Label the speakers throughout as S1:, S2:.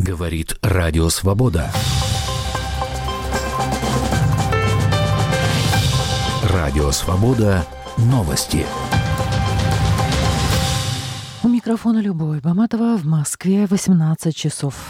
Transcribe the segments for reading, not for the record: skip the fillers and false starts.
S1: Говорит Радио Свобода. Радио Свобода. Новости.
S2: У микрофона Любовь Баматова. В Москве 18 часов.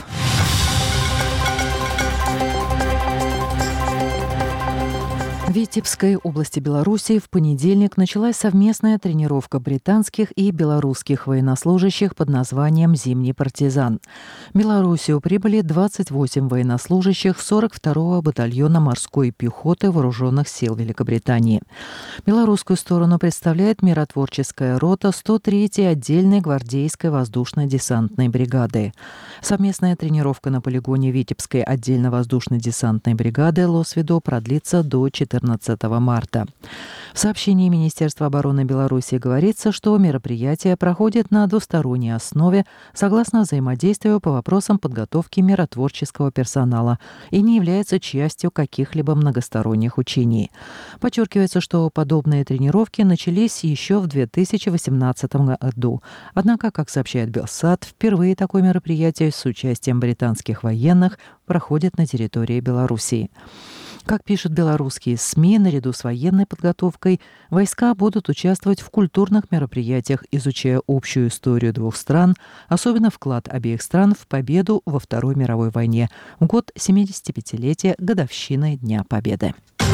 S2: В Витебской области Беларуси в понедельник началась совместная тренировка британских и белорусских военнослужащих под названием «Зимний партизан». В Белоруссию прибыли 28 военнослужащих 42-го батальона морской пехоты Вооруженных сил Великобритании. Белорусскую сторону представляет миротворческая рота 103-й отдельной гвардейской воздушно-десантной бригады. Совместная тренировка на полигоне Витебской отдельно-воздушно-десантной бригады Лосвидо продлится до 14 марта. В сообщении Министерства обороны Беларуси говорится, что мероприятие проходит на двусторонней основе согласно взаимодействию по вопросам подготовки миротворческого персонала и не является частью каких-либо многосторонних учений. Подчеркивается, что подобные тренировки начались еще в 2018 году. Однако, как сообщает Белсат, впервые такое мероприятие с участием британских военных проходит на территории Белоруссии. Как пишут белорусские СМИ, наряду с военной подготовкой войска будут участвовать в культурных мероприятиях, изучая общую историю двух стран, особенно вклад обеих стран в победу во Второй мировой войне в год 75-летия годовщины Дня Победы.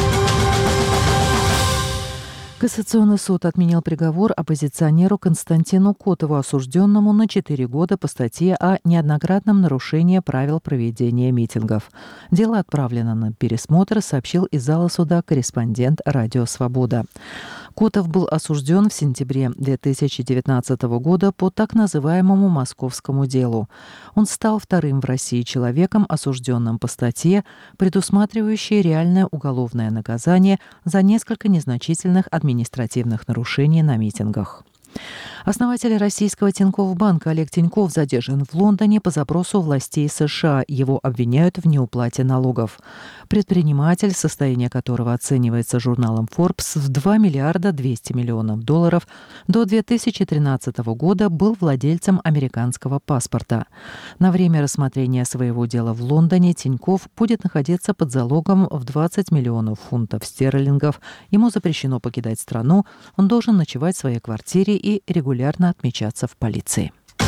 S2: Кассационный суд отменил приговор оппозиционеру Константину Котову, осужденному на 4 года по статье о неоднократном нарушении правил проведения митингов. Дело отправлено на пересмотр, сообщил из зала суда корреспондент «Радио Свобода». Котов был осужден в сентябре 2019 года по так называемому московскому делу. Он стал вторым в России человеком, осужденным по статье, предусматривающей реальное уголовное наказание за несколько незначительных административных нарушений на митингах. Основатель российского Тинькофф банка Олег Тинькофф задержан в Лондоне по запросу властей США. Его обвиняют в неуплате налогов. Предприниматель, состояние которого оценивается журналом Forbes в $2 миллиарда 200 миллионов, до 2013 года был владельцем американского паспорта. На время рассмотрения своего дела в Лондоне Тинькофф будет находиться под залогом в 20 миллионов фунтов стерлингов. Ему запрещено покидать страну, он должен ночевать в своей квартире и регулярно отмечаться в полиции.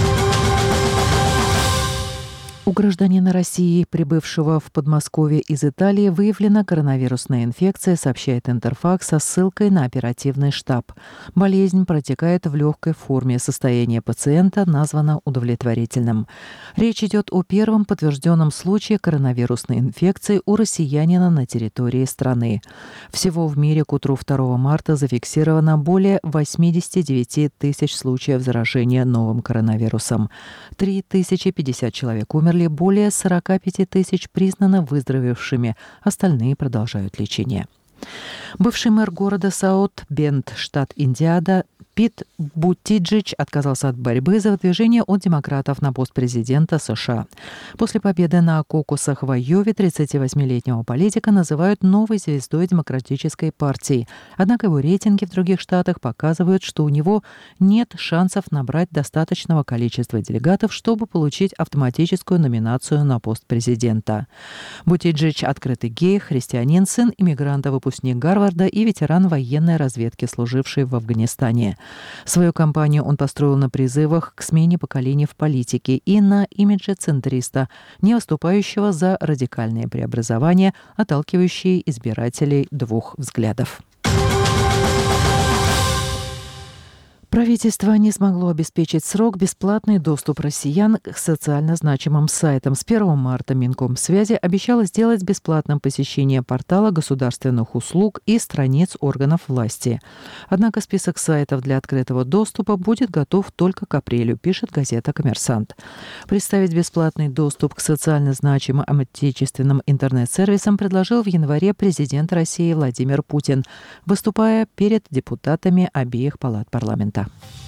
S2: У гражданина России, прибывшего в Подмосковье из Италии, выявлена коронавирусная инфекция, сообщает Интерфакс со ссылкой на оперативный штаб. Болезнь протекает в легкой форме. Состояние пациента названо удовлетворительным. Речь идет о первом подтвержденном случае коронавирусной инфекции у россиянина на территории страны. Всего в мире к утру 2 марта зафиксировано более 89 тысяч случаев заражения новым коронавирусом. 3050 человек умерли, более 45 тысяч признаны выздоровевшими, остальные продолжают лечение. Бывший мэр города Саут-Бенд, штат Индиана, Пит Бутиджич отказался от борьбы за выдвижение от демократов на пост президента США. После победы на кокусах в Айове 38-летнего политика называют новой звездой демократической партии. Однако его рейтинги в других штатах показывают, что у него нет шансов набрать достаточного количества делегатов, чтобы получить автоматическую номинацию на пост президента. Бутиджич – открытый гей, христианин, сын иммигранта, выпускник Гарварда и ветеран военной разведки, служивший в Афганистане. Свою кампанию он построил на призывах к смене поколений в политике и на имидже центриста, не выступающего за радикальные преобразования, отталкивающие избирателей двух взглядов. Правительство не смогло обеспечить в срок бесплатный доступ россиян к социально значимым сайтам. С 1 марта Минкомсвязи обещало сделать бесплатным посещение портала государственных услуг и страниц органов власти. Однако список сайтов для открытого доступа будет готов только к апрелю, пишет газета «Коммерсант». Представить бесплатный доступ к социально значимым отечественным интернет-сервисам предложил в январе президент России Владимир Путин, выступая перед депутатами обеих палат парламента.